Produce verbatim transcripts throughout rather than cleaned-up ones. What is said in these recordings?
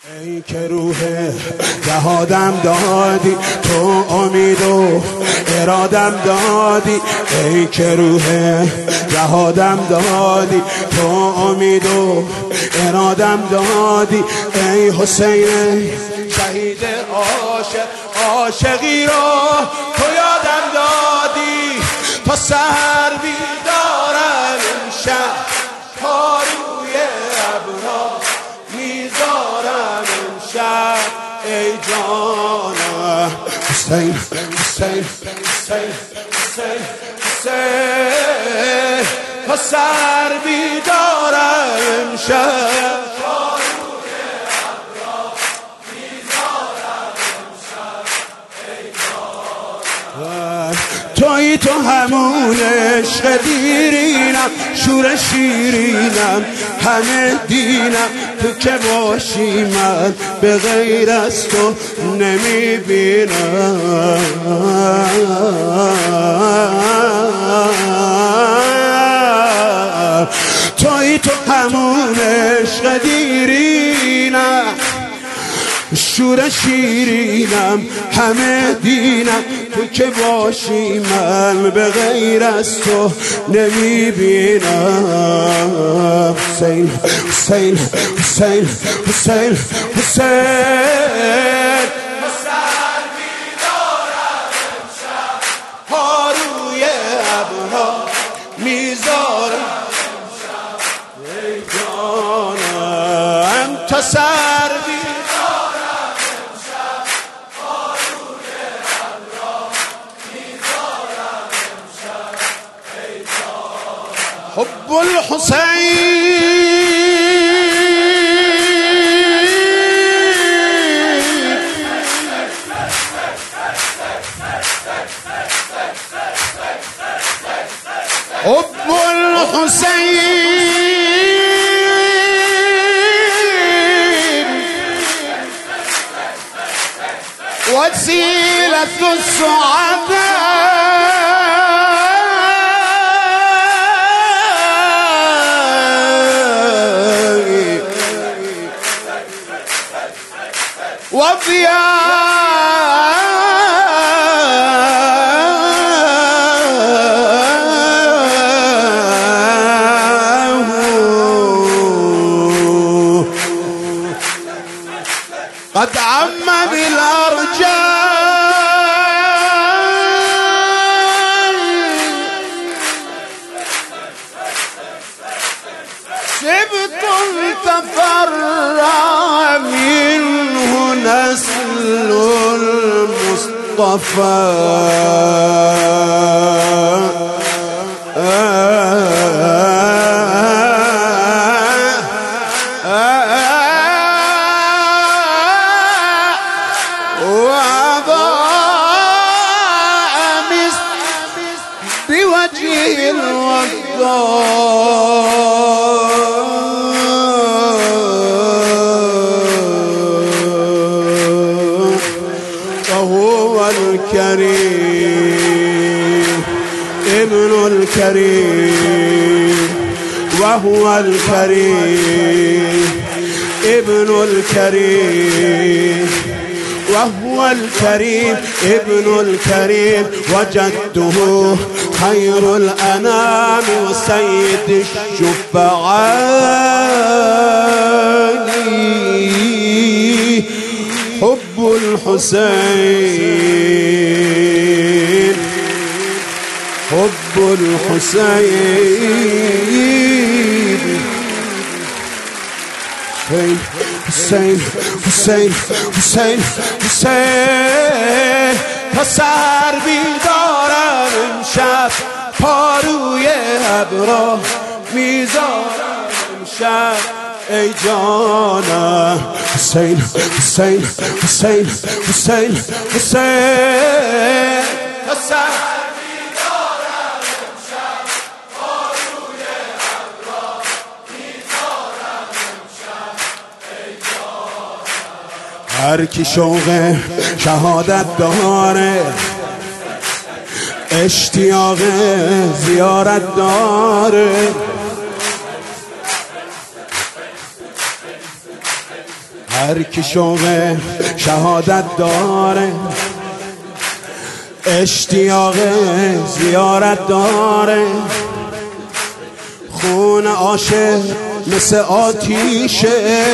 ای که روح جهادم دادی، تو امید و ارادم دادی. ای که روح جهادم دادی، تو امید و ارادم دادی. ای حسین شهید عاشق، عاشقی را تو یادم دادی. تا سحر بیدارم امشب، تا روی ابرها میذارم امشب. ای جانم حسین حسین حسین حسین حسین، تا سحر بیدارم امشب. تویی تو همون عشق دیرینم، شور شیرینم، همه دینم. تو که باشی من به غیر از تو نمیبینم. تویی تو همون عشق دیرینم، شور شیرینم، همه دینم. تو که باشی من به غیر از تو نمیبینم. حسین حسین حسین حسین حسین، سحر بیدارم امشب، پا روی ابرها میذارم امشب. ای جانم تا سحر حب الحسين. حب الحسين وسيلة السعداء. قد عم بالأرجاء، سبط تفرع منه نسل المصطفى. بوجه الوضاء، وهو الكريم ابن الكريم، وهو الكريم ابن الكريم، وهو الكريم ابن الكريم، وجدته خير الأنام وسيد الشفعاء. حب الحسين، حب الحسين. حسين حسين حسين حسين، تا سحر بیدارم امشب، پا روی ابرها میذارم امشب. ای جانم حسین حسین حسین حسین حسین، تا سحر بیدارم امشب، پا روی ابرها میذارم امشب. ای جانم هر کی شوق شهادت داره، اشتیاق زیارت داره. هر کی شوق شهادت داره، اشتیاق زیارت داره، خون عاشق مثل آتیشه،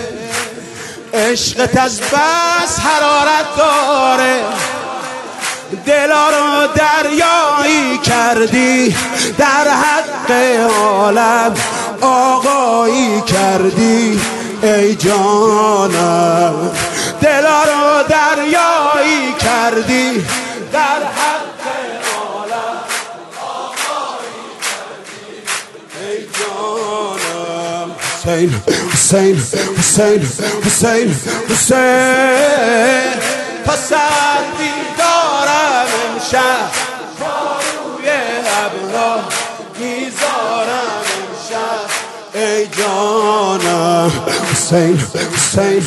عشقت از بس حرارت داره. دلا رو دریایی کردی، در حق عالم آقایی کردی ای جانم. دلا رو دریایی کردی، در حق عالم آقایی کردی ای جانم. حسین حسین حسین حسین حسین تا سر بیدارم امشب، روی ابرا میذارم امشب ای جانم. حسین حسین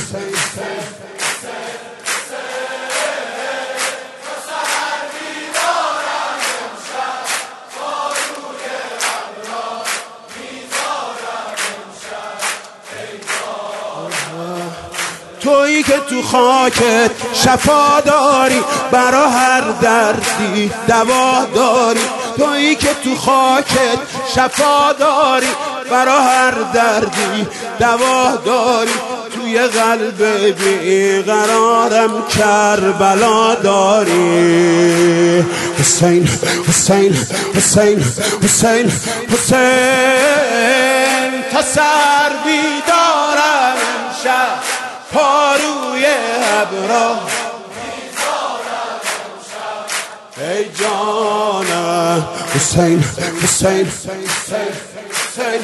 تویی که تو خاکت شفا داری، برا هر دردی دوا داری. تویی که تو خاکت شفا داری، برا هر دردی دوا داری. توی قلب بیقرارم کربلا داری. حسین حسین حسین حسین حسین تا سر بیدارم امشب، پاروی ابرا میذارم امشب ای جانم. حسین حسین حسین حسین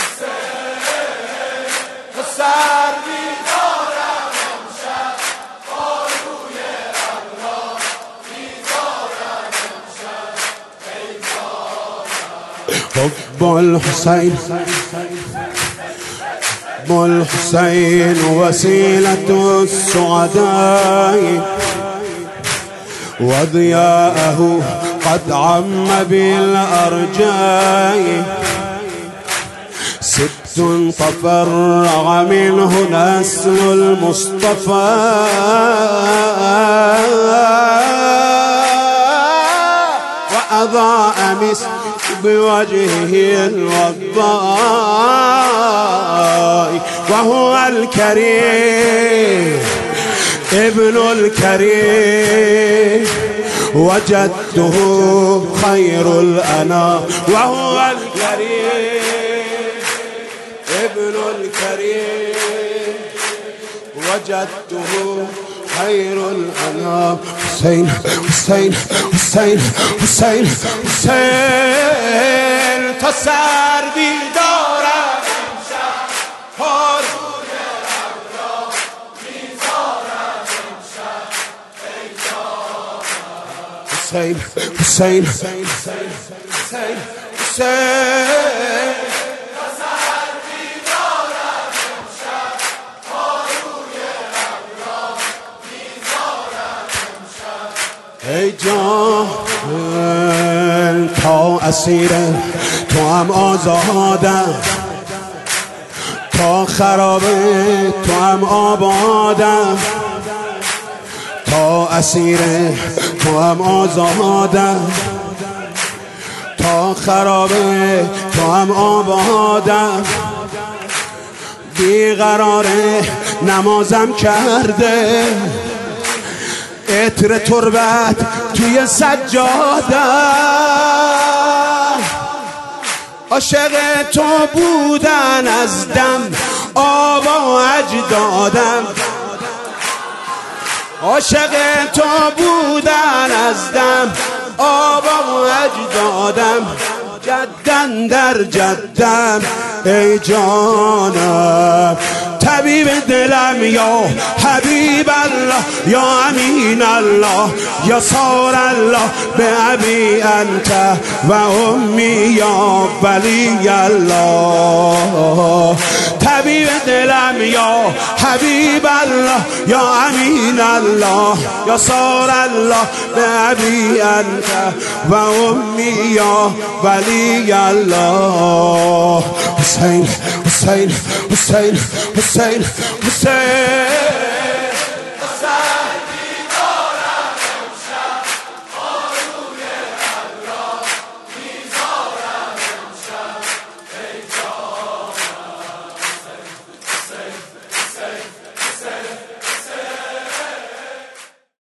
سر بیدارم امشب، پاروی ابرا میذارم امشب ای جانم. حب الحسین الحسين وسيلة السعداء، وضياءه قد عم بالأرجاء. ست تفرع منه نسل المصطفى، وأضاء مسك بوجهه الوضاء. وهو الكريم ابن الكريم، وجدته خير الأنام. وهو الكريم ابن الكريم، وجدته خير الأنام. حسين حسين حسين حسين حسين تا سر بیدارم امشب، پاروی ابرا میذارم امشب ای جانم. حسین حسین حسین حسین حسین تا سر بیدارم امشب، پاروی ابرا میذارم امشب ای جان. تا اسیر تو هم آزادم، تا خراب تو هم آبادم. تا اسیر تو هم آزادم، تا خراب تو هم آبادم. بیقرار نمازم کرده، عطر تربت توی سجادم. عاشق تو بودن از دم آبا اجدادم، عاشق تو بودن از دم آبا اجدادم. جدن در جدم ای جانم. طبیب دلم یا حبیب الله، یا امین الله، یا سار الله به ابی انت و امی یا ولی الله. طبیب دلم یا حبیب الله، یا امین الله، یا سار الله به ابی انت و امی یا ولی الله. حسین حسین حسین حسین حسین Say